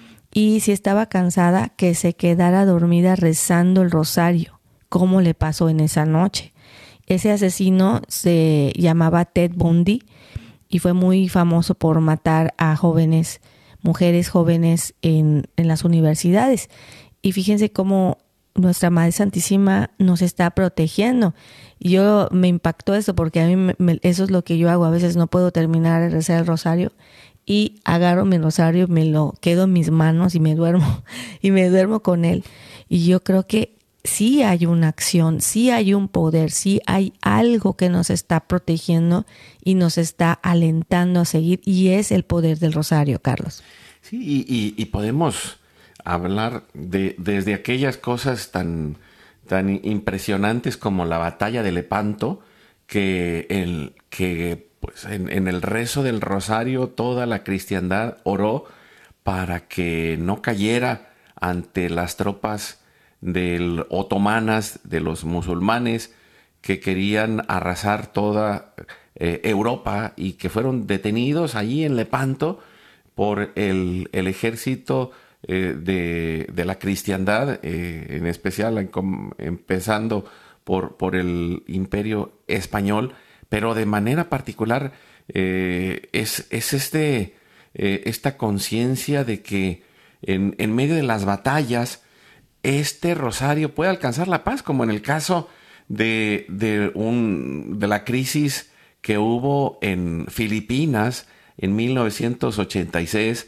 Y si estaba cansada, que se quedara dormida rezando el rosario, como le pasó en esa noche. Ese asesino se llamaba Ted Bundy y fue muy famoso por matar a jóvenes, mujeres jóvenes en, en las universidades. Y fíjense cómo nuestra Madre Santísima nos está protegiendo. Y yo me impactó eso porque a mí me, me, eso es lo que yo hago. A veces no puedo terminar de rezar el rosario y agarro mi rosario, me lo quedo en mis manos y me duermo. Y me duermo con él. Y yo creo que sí hay una acción, sí hay un poder, sí hay algo que nos está protegiendo y nos está alentando a seguir. Y es el poder del rosario, Carlos. Sí, y, y, y podemos hablar de desde aquellas cosas tan, tan impresionantes como la batalla de Lepanto, que, el, que pues en, en el rezo del rosario toda la cristiandad oró para que no cayera ante las tropas del otomanas, de los musulmanes, que querían arrasar toda eh, Europa y que fueron detenidos allí en Lepanto por el, el ejército eh, de, de la cristiandad, eh, en especial en, com, empezando por, por el Imperio Español, pero de manera particular eh, es, es este, eh, esta conciencia de que en, en medio de las batallas este rosario puede alcanzar la paz, como en el caso de, de, un, de la crisis que hubo en Filipinas en mil novecientos ochenta y seis,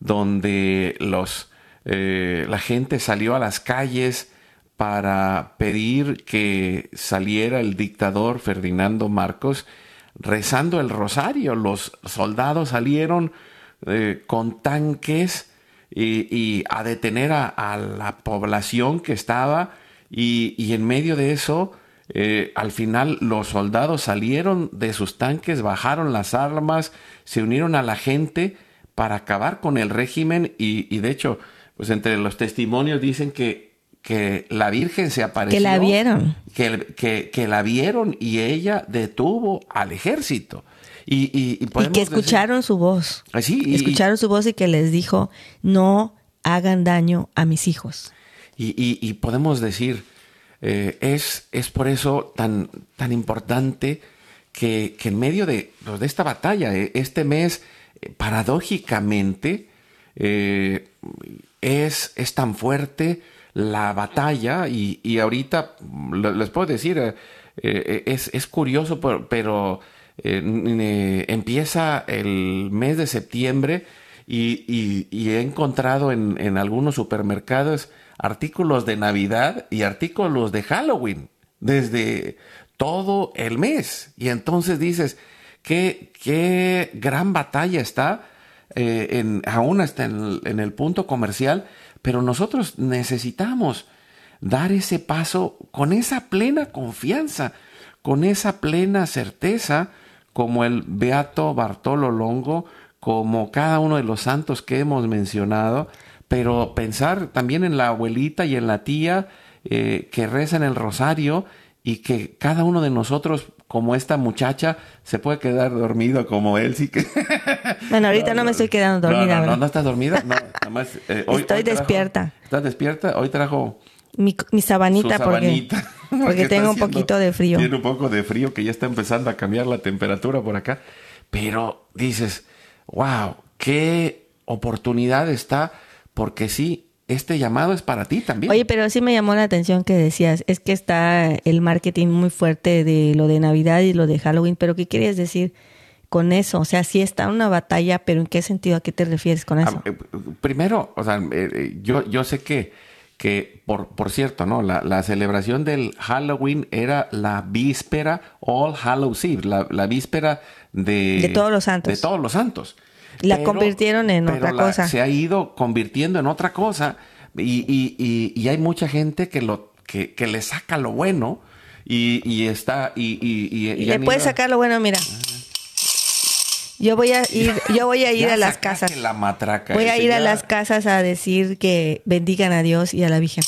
donde los, eh, la gente salió a las calles para pedir que saliera el dictador Ferdinando Marcos rezando el rosario. Los soldados salieron eh, con tanques y, y a detener a, a la población que estaba y, y en medio de eso eh, al final los soldados salieron de sus tanques, bajaron las armas, se unieron a la gente para acabar con el régimen y, y de hecho pues entre los testimonios dicen que que la Virgen se apareció. Que la vieron. Que, que, que la vieron y ella detuvo al ejército. Y, y, y, y que escucharon decir, su voz. Así, y, escucharon su voz y que les dijo, no hagan daño a mis hijos. Y, y, y podemos decir, eh, es, es por eso tan, tan importante que, que en medio de, de esta batalla, este mes, paradójicamente, eh, es, es tan fuerte la batalla y, y ahorita les puedo decir eh, eh, es, es curioso pero, pero eh, eh, empieza el mes de septiembre y, y, y he encontrado en, en algunos supermercados artículos de Navidad y artículos de Halloween desde todo el mes y entonces dices qué, qué gran batalla está eh, en, aún hasta en, en el punto comercial. Pero nosotros necesitamos dar ese paso con esa plena confianza, con esa plena certeza, como el Beato Bartolo Longo, como cada uno de los santos que hemos mencionado, pero pensar también en la abuelita y en la tía eh, que rezan el rosario y que cada uno de nosotros, como esta muchacha, se puede quedar dormido como él. Sí que... Bueno, ahorita no, no me estoy quedando dormida. No, no, no, no estás dormida. No, nada más, eh, hoy, estoy hoy trajo, despierta. ¿Estás despierta? Hoy trajo mi, mi sabanita, sabanita porque, porque tengo un haciendo, poquito de frío. Tiene un poco de frío que ya está empezando a cambiar la temperatura por acá. Pero dices, wow, qué oportunidad está, porque sí, este llamado es para ti también. Oye, pero sí me llamó la atención que decías, es que está el marketing muy fuerte de lo de Navidad y lo de Halloween, pero ¿qué querías decir con eso? O sea, sí está una batalla, pero ¿en qué sentido? ¿A qué te refieres con eso? Ah, primero, o sea, eh, yo, yo sé que, que por, por cierto, ¿no? La, la celebración del Halloween era la víspera, All Hallows Eve, la, la víspera de... De todos los santos. De todos los santos. La pero, convirtieron en pero otra la, cosa. Se ha ido convirtiendo en otra cosa y, y, y, y hay mucha gente que lo que, que le saca lo bueno y, y está... Y, y, y, y le puedes sacar lo bueno, mira. Yo voy a ir, yo voy a ir Ya a las sacaste casas. la matraca. Voy a ese, ir a ya. las casas a decir que bendigan a Dios y a la Virgen.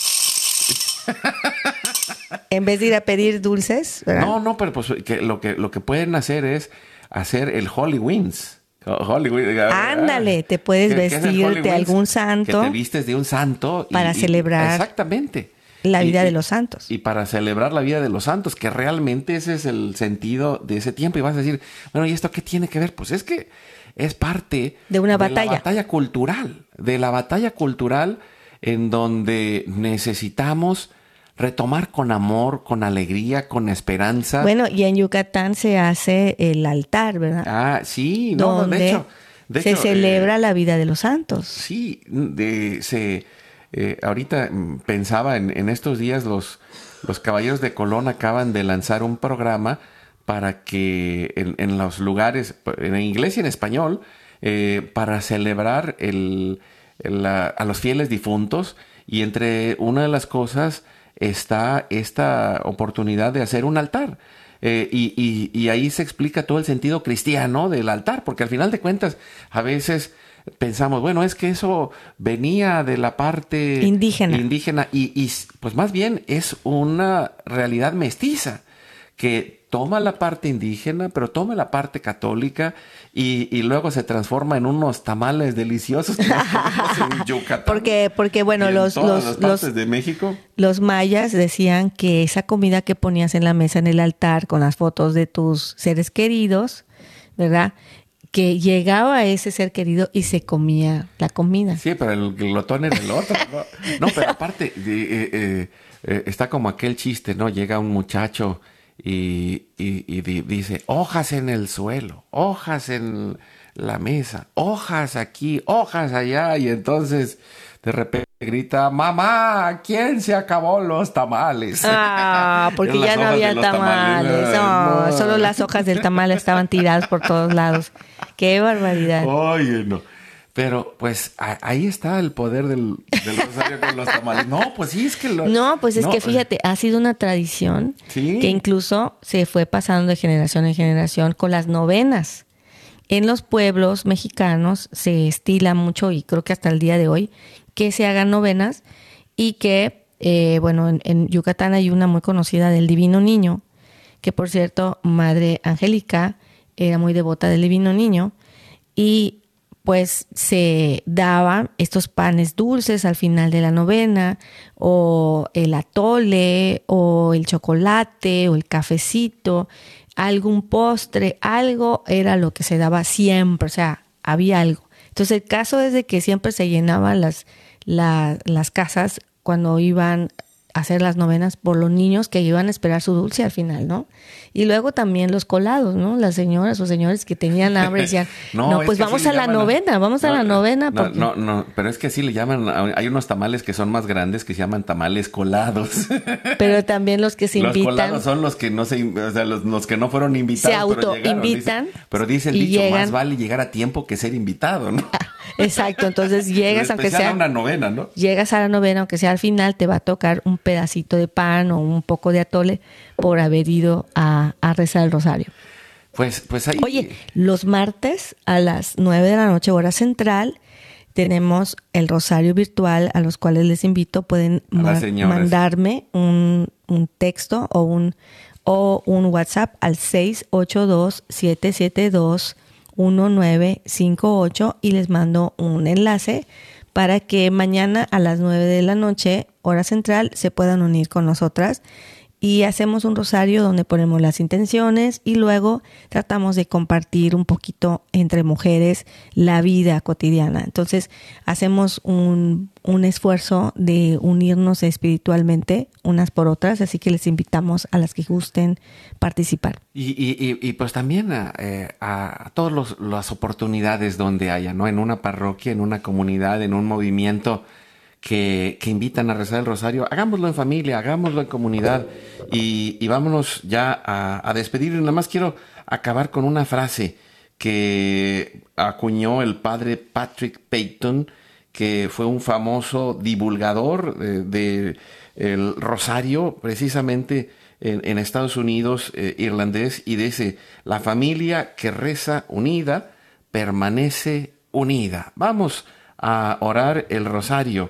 En vez de ir a pedir dulces, ¿verdad? No, no, pero pues que lo que lo que pueden hacer es hacer el Holy Wings. Holy Wings. Ándale, te puedes ¿Qué- qué es el vestir Holy de Wings? algún santo Que te vistes de un santo. y- para y- celebrar Exactamente. la Y- vida y- de los santos. Y para celebrar la vida de los santos, que realmente ese es el sentido de ese tiempo. Y vas a decir, bueno, ¿y esto qué tiene que ver? Pues es que es parte De una la batalla. batalla cultural, de la batalla cultural en donde necesitamos retomar con amor, con alegría, con esperanza. Bueno, y en Yucatán se hace el altar, ¿verdad? Ah, sí, no, no, Donde de hecho, de se hecho, celebra eh, la vida de los santos. sí, de, se, eh, ahorita mm, pensaba en, en estos días los, los Caballeros de Colón acaban de lanzar un programa para que en, en los lugares, en inglés y en español, eh, para celebrar el, el, la- a los fieles difuntos, y entre una de las cosas está esta oportunidad de hacer un altar. Eh, y, y- y ahí se explica todo el sentido cristiano del altar, porque al final de cuentas a veces pensamos, bueno, es que eso venía de la parte Indígena. indígena y, y pues más bien es una realidad mestiza que toma la parte indígena, pero toma la parte católica y, y luego se transforma en unos tamales deliciosos que nos comemos en Yucatán. Porque, porque bueno, y en los, todas los, las partes los, de México. los mayas decían que esa comida que ponías en la mesa en el altar con las fotos de tus seres queridos, ¿verdad? Que llegaba a ese ser querido y se comía la comida. Sí, pero el glotón era el otro, ¿no? No, pero aparte, eh, eh, eh, está como aquel chiste, ¿no? Llega un muchacho y, y- y di- dice, hojas en el suelo, hojas en la mesa, hojas aquí, hojas allá, y entonces de repente grita, mamá, ¿quién se acabó los tamales? Ah, porque Eran ya las no hojas había de los tamales. Ay, No, no. solo las hojas del tamal estaban tiradas por todos lados. Qué barbaridad. Oye, no. Pero, pues, a- ahí está el poder del, del rosario con los tamales. No, pues sí, es que... Lo, No, pues es no, que fíjate, ha sido una tradición Sí. que incluso se fue pasando de generación en generación con las novenas. En los pueblos mexicanos se estila mucho, y creo que hasta el día de hoy, que se hagan novenas y que, eh, bueno, en, en Yucatán hay una muy conocida del Divino Niño, que por cierto, Madre Angélica era muy devota del Divino Niño, y pues se daban estos panes dulces al final de la novena, o el atole, o el chocolate, o el cafecito, algún postre, algo era lo que se daba siempre, o sea, había algo. Entonces el caso es de que siempre se llenaban las, la- las casas cuando iban a hacer las novenas por los niños que iban a esperar su dulce al final, ¿no? Y luego también los colados, ¿no? Las señoras o señores que tenían hambre decían, no, es pues que vamos así a le la llaman novena, vamos a no, la novena. No, porque... no, no, pero es que así le llaman, hay unos tamales que son más grandes que se llaman tamales colados. Pero también los que se Los invitan. colados son los que no se, o sea, los, los que no fueron invitados. Se autoinvitan Pero, dice, pero dice el y dicho, llegan. más vale llegar a tiempo que ser invitado, ¿no? Exacto, entonces llegas, En aunque especial sea a una novena, ¿no? llegas a la novena, aunque sea al final, te va a tocar un pedacito de pan o un poco de atole por haber ido a, a rezar el rosario. Pues, pues ahí. Oye, los martes a las nueve de la noche, hora central, tenemos el rosario virtual, a los cuales les invito, pueden A las ma- señoras. mandarme un, un texto o un, o un WhatsApp al seis ocho dos, siete siete dos, uno nueve cinco ocho y les mando un enlace para que mañana a las nueve de la noche, hora central, se puedan unir con nosotras y hacemos un rosario donde ponemos las intenciones y luego tratamos de compartir un poquito entre mujeres la vida cotidiana. Entonces hacemos un, un esfuerzo de unirnos espiritualmente unas por otras, así que les invitamos a las que gusten participar. Y, y, y, y pues también a, eh, a, a todas los- las oportunidades donde haya, ¿no? En una parroquia, en una comunidad, en un movimiento que, que invitan a rezar el rosario. Hagámoslo en familia, hagámoslo en comunidad y, y vámonos ya a, a despedir. Y nada más quiero acabar con una frase que acuñó el padre Patrick Peyton, que fue un famoso divulgador de, de el rosario, precisamente en, en Estados Unidos, eh, irlandés, y dice, la familia que reza unida permanece unida. Vamos a orar el rosario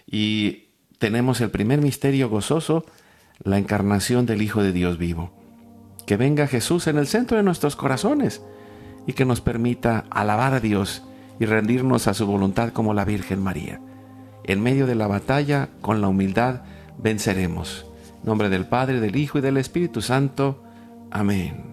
y tenemos el primer misterio gozoso, la encarnación del Hijo de Dios vivo. Que venga Jesús en el centro de nuestros corazones y que nos permita alabar a Dios y rendirnos a su voluntad como la Virgen María. En medio de la batalla, con la humildad, venceremos. En nombre del Padre, del Hijo y del Espíritu Santo. Amén.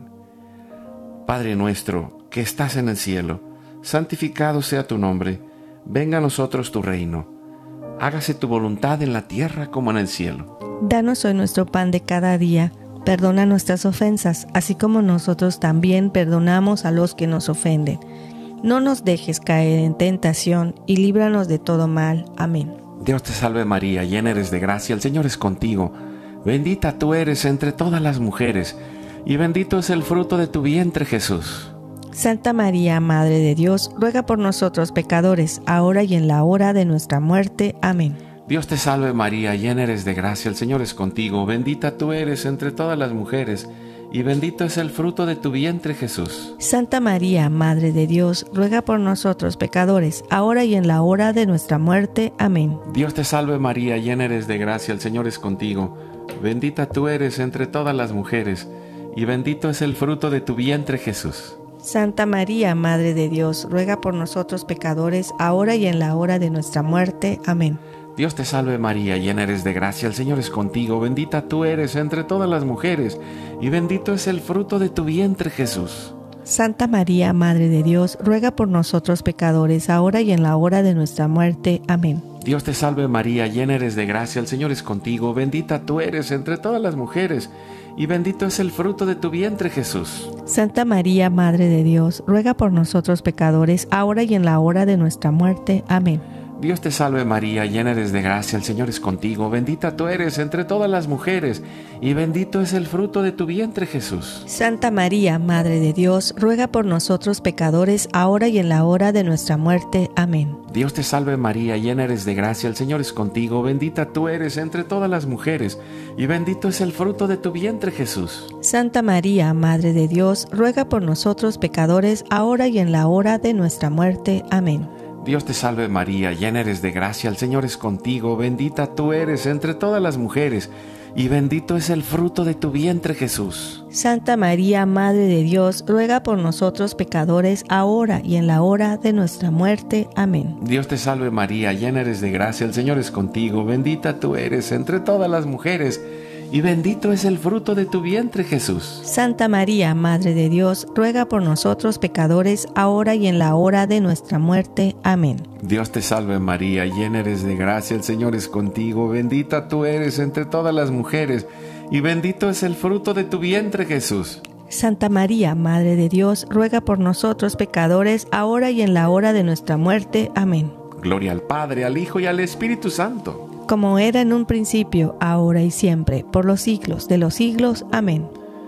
Padre nuestro, que estás en el cielo, santificado sea tu nombre. Venga a nosotros tu reino. Hágase tu voluntad en la tierra como en el cielo. Danos hoy nuestro pan de cada día. Perdona nuestras ofensas, así como nosotros también perdonamos a los que nos ofenden. No nos dejes caer en tentación y líbranos de todo mal. Amén. Dios te salve María, llena eres de gracia, el Señor es contigo. Bendita tú eres entre todas las mujeres, y bendito es el fruto de tu vientre, Jesús. Santa María, Madre de Dios, ruega por nosotros pecadores, ahora y en la hora de nuestra muerte. Amén. Dios te salve María, llena eres de gracia, el Señor es contigo. Bendita tú eres entre todas las mujeres, y bendito es el fruto de tu vientre, Jesús. Santa María, Madre de Dios, ruega por nosotros pecadores, ahora y en la hora de nuestra muerte. Amén. Dios te salve María, llena eres de gracia, el Señor es contigo. Bendita tú eres entre todas las mujeres, y bendito es el fruto de tu vientre, Jesús. Santa María, Madre de Dios, ruega por nosotros pecadores, ahora y en la hora de nuestra muerte. Amén. Dios te salve María, llena eres de gracia, el Señor es contigo. Bendita tú eres entre todas las mujeres, y bendito es el fruto de tu vientre, Jesús. Santa María, Madre de Dios, ruega por nosotros pecadores, ahora y en la hora de nuestra muerte. Amén. Dios te salve María, llena eres de gracia, el Señor es contigo. Bendita tú eres entre todas las mujeres, y bendito es el fruto de tu vientre, Jesús. Santa María, Madre de Dios, ruega por nosotros pecadores, ahora y en la hora de nuestra muerte. Amén. Dios te salve María, llena eres de gracia, el Señor es contigo. Bendita tú eres entre todas las mujeres, y bendito es el fruto de tu vientre, Jesús. Santa María, Madre de Dios, ruega por nosotros pecadores, ahora y en la hora de nuestra muerte. Amén. Dios te salve María, llena eres de gracia, el Señor es contigo. Bendita tú eres entre todas las mujeres, y bendito es el fruto de tu vientre, Jesús. Santa María, Madre de Dios, ruega por nosotros pecadores, ahora y en la hora de nuestra muerte. Amén. Dios te salve María, llena eres de gracia, el Señor es contigo. Bendita tú eres entre todas las mujeres, y bendito es el fruto de tu vientre, Jesús. Santa María, Madre de Dios, ruega por nosotros pecadores, ahora y en la hora de nuestra muerte. Amén. Dios te salve María, llena eres de gracia, el Señor es contigo. Bendita tú eres entre todas las mujeres, y bendito es el fruto de tu vientre, Jesús. Santa María, Madre de Dios, ruega por nosotros pecadores, ahora y en la hora de nuestra muerte. Amén. Dios te salve María, llena eres de gracia, el Señor es contigo. Bendita tú eres entre todas las mujeres, y bendito es el fruto de tu vientre, Jesús. Santa María, Madre de Dios, ruega por nosotros pecadores, ahora y en la hora de nuestra muerte. Amén. Gloria al Padre, al Hijo y al Espíritu Santo. Como era en un principio, ahora y siempre, por los siglos de los siglos. Amén.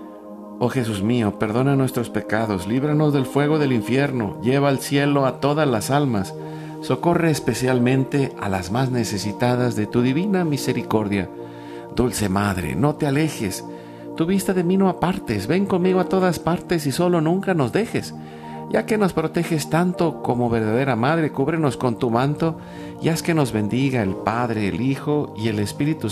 Oh Jesús mío, perdona nuestros pecados, líbranos del fuego del infierno, lleva al cielo a todas las almas, socorre especialmente a las más necesitadas de tu divina misericordia. Dulce Madre, no te alejes, tu vista de mí no apartes, ven conmigo a todas partes y solo nunca nos dejes. Ya que nos proteges tanto como verdadera Madre, cúbrenos con tu manto y haz que nos bendiga el Padre, el Hijo y el Espíritu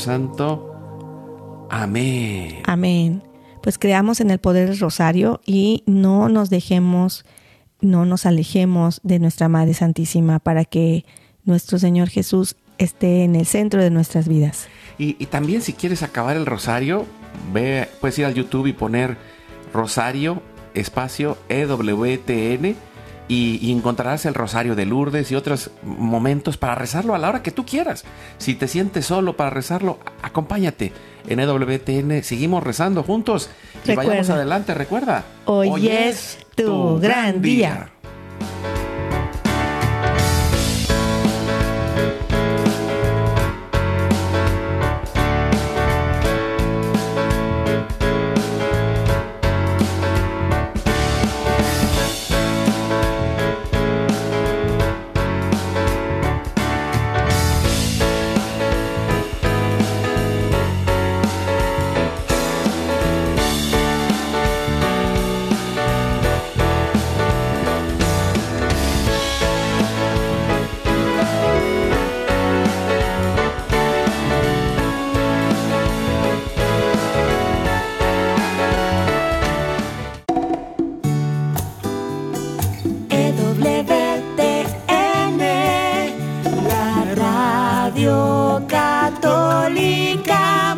Santo. Amén. Amén. Pues creamos en el poder del rosario y no nos dejemos, no nos alejemos de nuestra Madre Santísima para que nuestro Señor Jesús esté en el centro de nuestras vidas. Y, y también si quieres acabar el rosario, ve, puedes ir al YouTube y poner rosario espacio E W T N y, y encontrarás el rosario de Lourdes y otros momentos para rezarlo a la hora que tú quieras. Si te sientes solo para rezarlo, acompáñate en E W T N, seguimos rezando juntos y Recuerda, vayamos adelante. Recuerda, hoy, hoy es tu gran día. día. Radio Católica.